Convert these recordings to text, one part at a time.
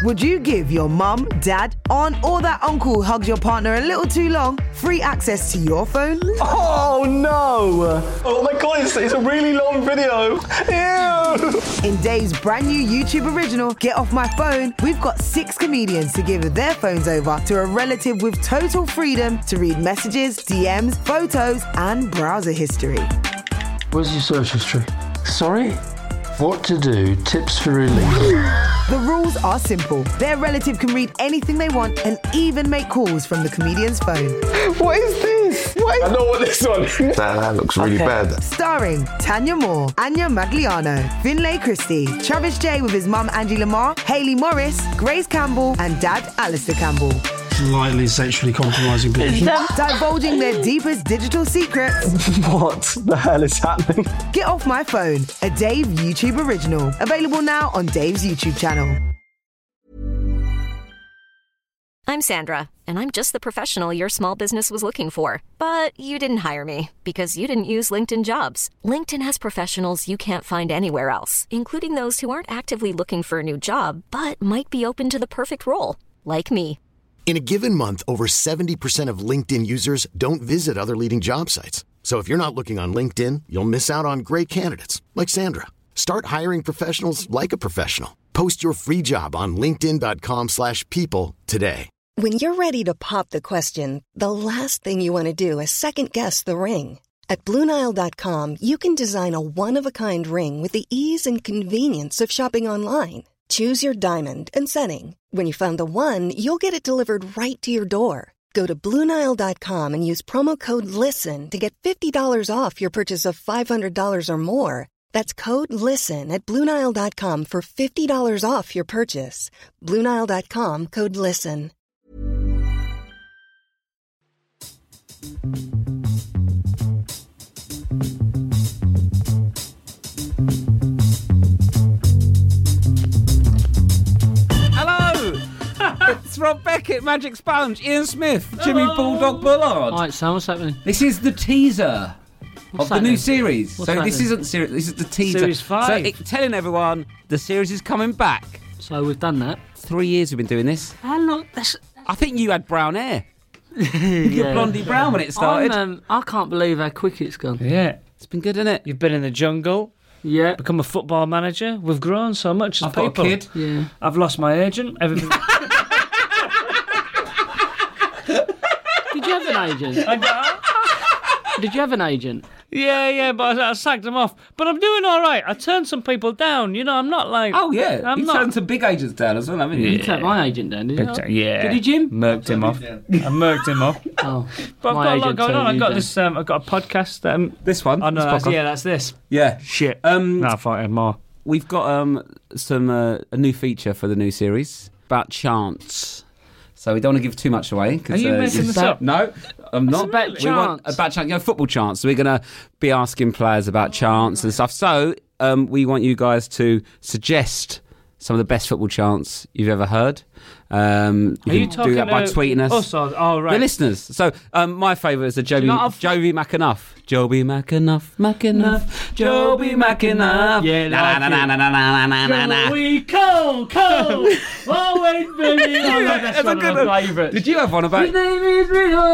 Would you give your mum, dad, aunt or that uncle who hugs your partner a little too long free access to your phone? Oh no! Oh my god, it's a really long video. Ew! In Dave's brand new YouTube original, Get Off My Phone, we've got 6 comedians to give their phones over to a relative with total freedom to read messages, DMs, photos and browser history. Where's your search history? Sorry? What to do, tips for relief. The rules are simple. Their relative can read anything they want and even make calls from the comedian's phone. What is this? I know what this one is. That looks really bad. Starring Tanya Moore, Anya Magliano, Finlay Christie, Travis J with his mum Angie Lamar, Hayley Morris, Grace Campbell and dad Alistair Campbell. Slightly sexually compromising people. Divulging their deepest digital secrets. What the hell is happening? Get Off My Phone, a Dave YouTube original. Available now on Dave's YouTube channel. I'm Sandra, and I'm just the professional your small business was looking for. But you didn't hire me because you didn't use LinkedIn Jobs. LinkedIn has professionals you can't find anywhere else, including those who aren't actively looking for a new job, but might be open to the perfect role, like me. In a given month, over 70% of LinkedIn users don't visit other leading job sites. So if you're not looking on LinkedIn, you'll miss out on great candidates like Sandra. Start hiring professionals like a professional. Post your free job on linkedin.com/people today. When you're ready to pop the question, the last thing you want to do is second-guess the ring. At BlueNile.com, you can design a one-of-a-kind ring with the ease and convenience of shopping online. Choose your diamond and setting. When you find the one, you'll get it delivered right to your door. Go to BlueNile.com and use promo code LISTEN to get $50 off your purchase of $500 or more. That's code LISTEN at BlueNile.com for $50 off your purchase. BlueNile.com, code LISTEN. It's Rob Beckett, Magic Sponge, Ian Smith, Jimmy Bulldog Bullard. Alright, Sam, what's happening? This is the teaser of the new series. What's so that this then? isn't series. This is the teaser. Series 5. So telling everyone the series is coming back. So we've done that. 3 years we've been doing this. How long? That's... I think you had brown hair. You're blondie brown when it started. I can't believe how quick it's gone. Yeah. It's been good, isn't it? You've been in the jungle. Yeah. Become a football manager. We've grown so much as I've people. got a kid. Yeah. I've lost my agent. Everything. Did you have an agent? Did you have an agent? Yeah, but I sacked them off. But I'm doing all right. I turned some people down. You know, I'm not like... Oh, yeah. I'm You not... turned some big agents down as well, haven't you? You turned my agent down, did you not? Yeah. Did he, Jim? Murked him off. I murked him off. Oh. But I've got a lot going on. I've got down. this. I've got a podcast. This one? Oh, no, This podcast? that's this. Yeah. Shit. No, I thought I had more. We've got a new feature for the new series about chance. So we don't want to give too much away. Are you messing this up? No, I'm not. about chance. About chance. You know, football chance. So we're going to be asking players about chance and stuff. So we want you guys to suggest some of the best football chants you've ever heard. You can do that by tweeting us. Right. The listeners. So my favourite is the Joby McAnuff. Joby McAnuff. Joby McAnuff. Yeah, Joey Cole. Always believe. That's one of my favourites. Did you have one about... His name is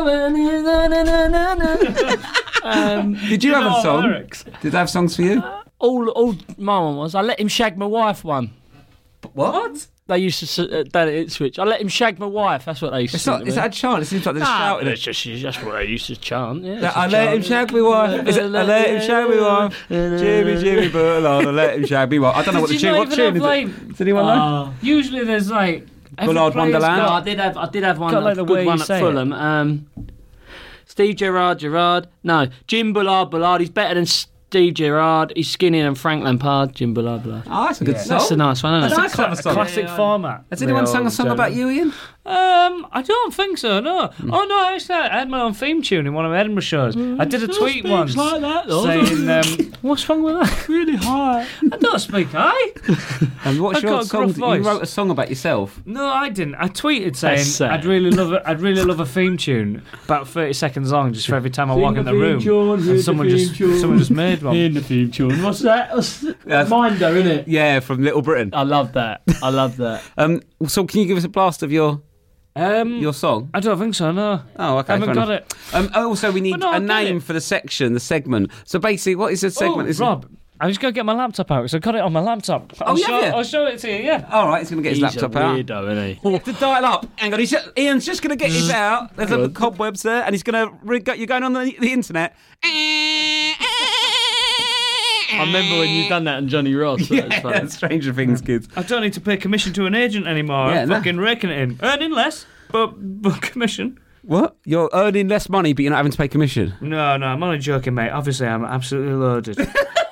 Did you have a song? Lyrics. Did they have songs for you? All my one was, I let him shag my wife one. What? They used to down at Ipswich. I let him shag my wife. That's what they used to say. Is that a chant? It seems like they're shouting. That's what they used to chant. Yeah, I let him shag my wife. Is it, I let him shag my wife. Jimmy Bullard. I let him shag my wife. I don't know what the tune. What tune is it? Does anyone know? Usually there's like Bullard Wonderland. No, I did have one. Like the good way one you at say Fulham. Steve Gerrard. No, Jim Bullard. He's better than Steve Gerrard. He's skinnier than Frank Lampard. Jim Bullard. Oh, that's a good song. That's a nice one, isn't it? That's a clever song. Classic format. Has anyone sung a song about you, Ian? I don't think so, no. Oh, no, actually, I had my own theme tune in one of my Edinburgh shows. I did a tweet once like that, though, saying, what's wrong with that? really high. I don't speak high. And what's I've your got a song? gruff voice. You wrote a song about yourself. No, I didn't. I tweeted saying That's sad. I'd really love a theme tune about 30 seconds long, just for every time I walk in the room. And someone just made one. In the theme tune. What's that? Minder, isn't it? Yeah, from Little Britain. I love that. So can you give us a blast of your song? I don't think so, no. Oh, okay. I haven't fair got enough. it. Also, we need Well, no, a I'll get name it. for the segment. So basically, what is the segment? Oh, Rob, I was going to get my laptop out, so I got it on my laptop. Oh, yeah, yeah. I'll show it to you, yeah. All right, he's going to get his He's laptop a out. weirdo, isn't he? To dial up. Hang on, Ian's just going to get his out. There's a cobwebs there, and he's going to. You're going on the internet. I remember when you done that on Johnny Ross. That was funny. Stranger Things, kids. I don't need to pay commission to an agent anymore. Yeah, I'm no. fucking raking it in. Earning less, but commission. What? You're earning less money, but you're not having to pay commission. No, I'm only joking, mate. Obviously, I'm absolutely loaded.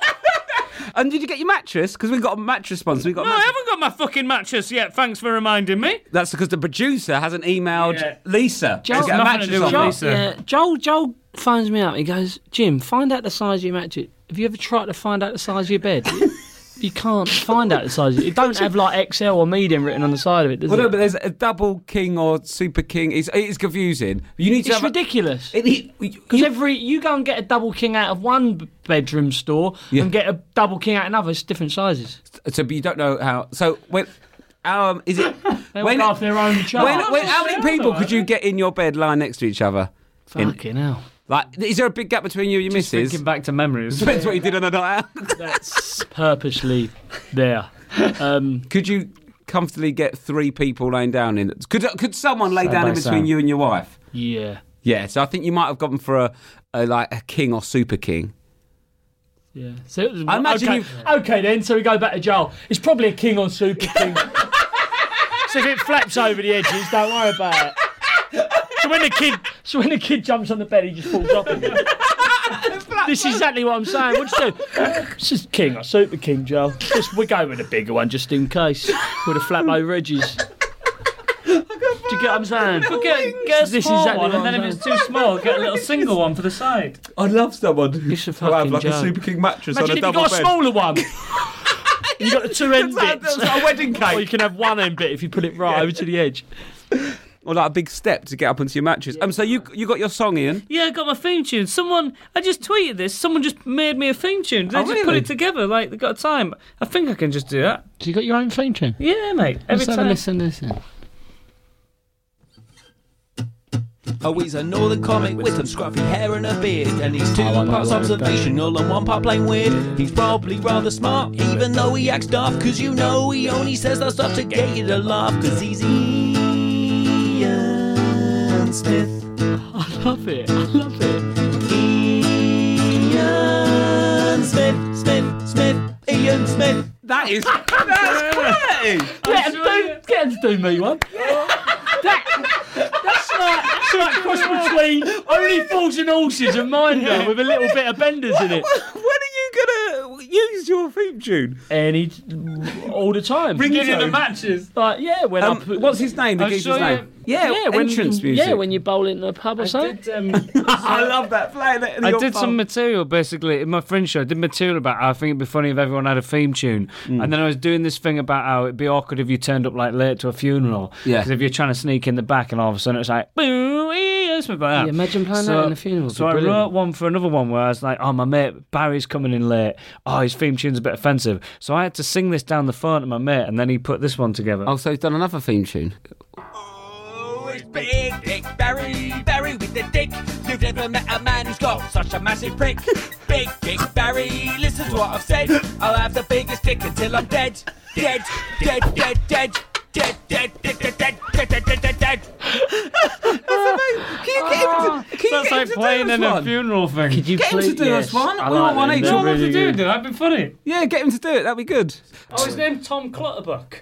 And did you get your mattress? Because we've got a mattress sponsor. No, I haven't got my fucking mattress yet. Thanks for reminding me. That's because the producer hasn't emailed Yeah. Lisa Joel- to get a nothing to mattress do with on. Lisa. Yeah, Joel phones me up. He goes, Jim, find out the size of your mattress. Have you ever tried to find out the size of your bed? You can't find out the size of it. It don't have like XL or medium written on the side of it, does Well, it? no, but there's a double king or super king. It's confusing. You need to It's have ridiculous. Because Because you go and get a double king out of one bedroom store and get a double king out of another. It's different sizes. so, but you don't know how. So when, is it? They all go off their own chart. How many people could you get in your bed lying next to each other? Fucking hell. Like, is there a big gap between you and your missus? Thinking back to memories. Depends what you did on a night out. That's purposely there. Could you comfortably get 3 people laying down in? Could someone lay Side down by in between side. you and your wife? Yeah. Yeah. So I think you might have gone for a king or super king. Yeah. So it was, I imagine okay. you've- Okay, then. So we go back to Joel. It's probably a king or super king. So if it flaps over the edges, don't worry about it. So when the kid jumps on the bed, he just falls off again. This is exactly what I'm saying. What do you do? It's just king or super king, Joel. We go with a bigger one just in case, with a flap over edges. Do you get what I'm saying? Get a This is small exactly one, what and then I'm if it's too small, get a little single one for the side. I'd love someone It's a who have fucking like a joke. super king mattress Imagine on if a you double got a bed. smaller one. You got the two end That's bits. like a wedding Or cake. you can have one end bit if you put it right over to the edge. Or like a big step to get up onto your mattress. So you got your song, Ian? Yeah, I got my theme tune. I just tweeted this. Someone just made me a theme tune. They Oh, just put really? it together. Like, they got a time. I think I can just do that. So you got your own theme tune? Yeah, mate. Every Let's have a time. listen. Oh, he's a northern comic with some scruffy hair and a beard, and he's 2 I know parts what it's observational and 1 part plain weird. He's probably rather smart, even though he acts daft, 'cause you know he only says that stuff to get you to laugh, 'cause he's Ian Smith. I love it. Ian Smith, Ian Smith. That's quality. Get him to do me one. That's like cross between Only Fools and Horses and Minder with a little bit of Benders in it. When are you going to use your theme tune? All the time. Ringtone. The matches. Like, yeah, when I put... What's his name? The I'll geezer's show name? you. Yeah, when entrance music. Yeah, when you bowl into a pub or something. I love that. Playing it in I your did phone. some material basically in my Fringe show. I did material about how I think it'd be funny if everyone had a theme tune, and then I was doing this thing about how it'd be awkward if you turned up like late to a funeral. Yeah. Because if you're trying to sneak in the back, and all of a sudden it's like, boo, yes, like that. Yeah, imagine playing that in a funeral. So I Brilliant. wrote one for another one where I was like, oh, my mate Barry's coming in late. Oh, his theme tune's a bit offensive. So I had to sing this down the phone to my mate, and then he put this one together. Oh, so he's done another theme tune. Oh, it's Big Dick Barry with the dick. You've never met a man who's got such a massive prick. Big Dick Barry, listen to what I've said. I'll have the biggest dick until I'm dead. Dead. That's like playing in a funeral thing. Could you Get him to do us one. We want one each. You They're want one to really do, good. dude? That'd be funny. Yeah, get him to do it. That'd be good. Oh, his name's Tom Clutterbuck.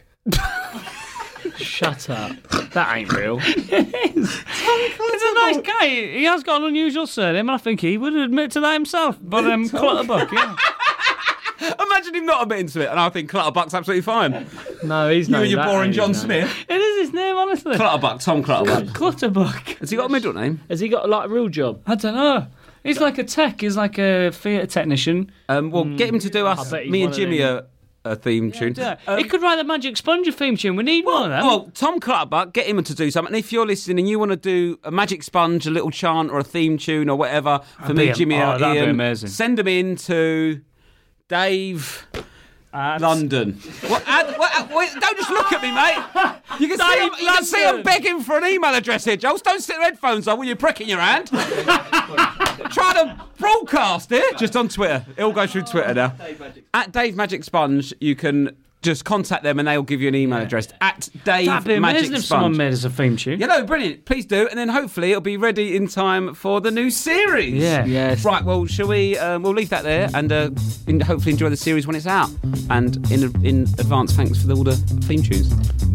Shut up. That ain't real. He's a nice guy. He has got an unusual surname, and I think he would admit to that himself. But Clutterbuck, yeah. Imagine him not admitting to it, and I think Clutterbuck's absolutely fine. No, he's You not. and your boring John Smith. It is his name, honestly? Clutterbuck, Tom Clutterbuck. Clutterbuck. Has he got a middle name? Has he got like a real job? I don't know. He's like a tech. He's like a theatre technician. Well, get him to do us, bet he's me and one of Jimmy, them. a theme tune. He could write the Magic Sponge theme tune. We need one of them. Well, Tom Clutterbuck, get him to do something. And if you're listening and you want to do a Magic Sponge, a little chant or a theme tune or whatever for me, Jimmy, that'd be Ian, amazing. send them in to Dave... London. What, don't just look at me, mate. You can see I'm begging for an email address here, Jules. Don't stick your headphones on with your prick in your hand. Try to broadcast it. Just on Twitter. It all goes through Twitter now. At Dave Magic Sponge, you can just contact them and they'll give you an email address. At Dave That'd be Magic amazing if Sponge. someone made us a theme tune. Yeah, no, brilliant. Please do. And then hopefully it'll be ready in time for the new series. Yeah. Yes. Right, well, shall we... we'll leave that there and hopefully enjoy the series when it's out. And in advance, thanks for all the theme tunes.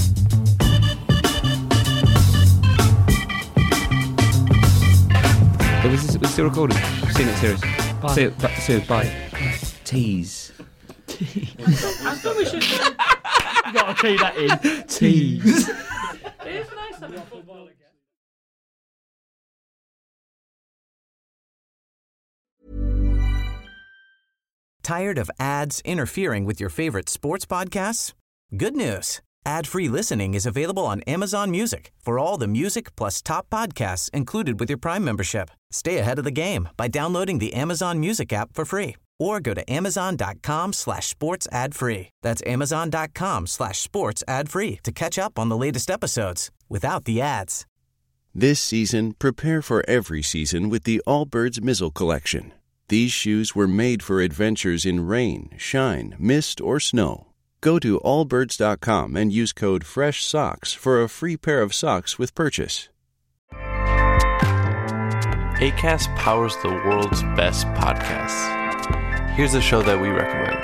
We're still recording. See you next series. Bye. See you. Bye. Tease. I thought we should. You got to key that in. Tease. It is nice to have football again. Tired of ads interfering with your favorite sports podcasts? Good news. Ad-free listening is available on Amazon Music for all the music plus top podcasts included with your Prime membership. Stay ahead of the game by downloading the Amazon Music app for free or go to amazon.com/sports ad free. That's amazon.com/sports ad free to catch up on the latest episodes without the ads. This season, prepare for every season with the Allbirds Mizzle Collection. These shoes were made for adventures in rain, shine, mist, or snow. Go to allbirds.com and use code FRESHSOCKS for a free pair of socks with purchase. Acast powers the world's best podcasts. Here's a show that we recommend.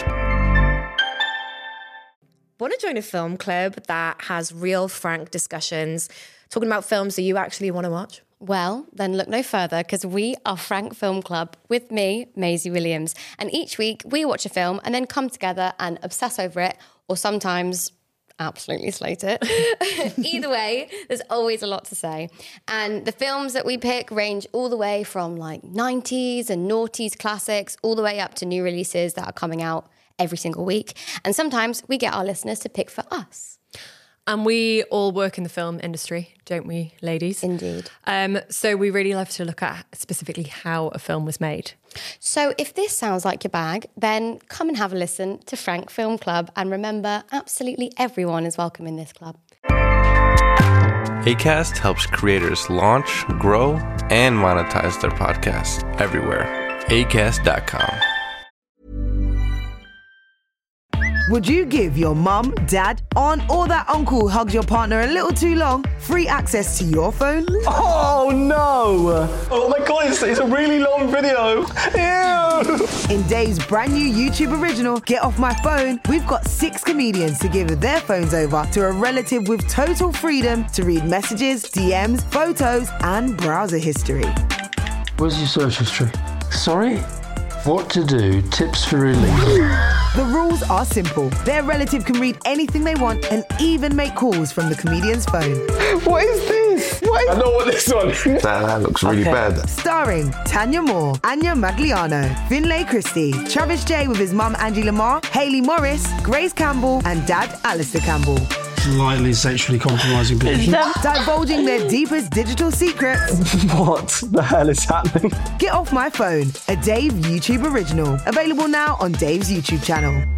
Want to join a film club that has real, frank discussions, talking about films that you actually want to watch? Well, then look no further, because we are Frank Film Club with me, Maisie Williams. And each week we watch a film and then come together and obsess over it, or sometimes absolutely slate it. Either way, there's always a lot to say. And the films that we pick range all the way from like 90s and noughties classics, all the way up to new releases that are coming out every single week. And sometimes we get our listeners to pick for us. And we all work in the film industry, don't we, ladies? Indeed. So we really love to look at specifically how a film was made. So if this sounds like your bag, then come and have a listen to Frank Film Club. And remember, absolutely everyone is welcome in this club. Acast helps creators launch, grow, and monetize their podcasts everywhere. Acast.com. Would you give your mum, dad, aunt, or that uncle who hugs your partner a little too long free access to your phone? Oh no! Oh my god, it's a really long video. Ew! In Dave's brand new YouTube original, Get Off My Phone, we've got 6 comedians to give their phones over to a relative with total freedom to read messages, DMs, photos, and browser history. Where's your search history? Sorry? What to do, tips for relief. The rules are simple. Their relative can read anything they want and even make calls from the comedian's phone. What is this? I know what this one is. That looks really bad. Starring Tanya Moore, Anya Magliano, Finlay Christie, Travis J with his mum Angie Lamar, Hayley Morris, Grace Campbell, and dad Alistair Campbell. Slightly sexually compromising people. Divulging their deepest digital secrets. What the hell is happening? Get Off My Phone, a Dave YouTube original. Available now on Dave's YouTube channel.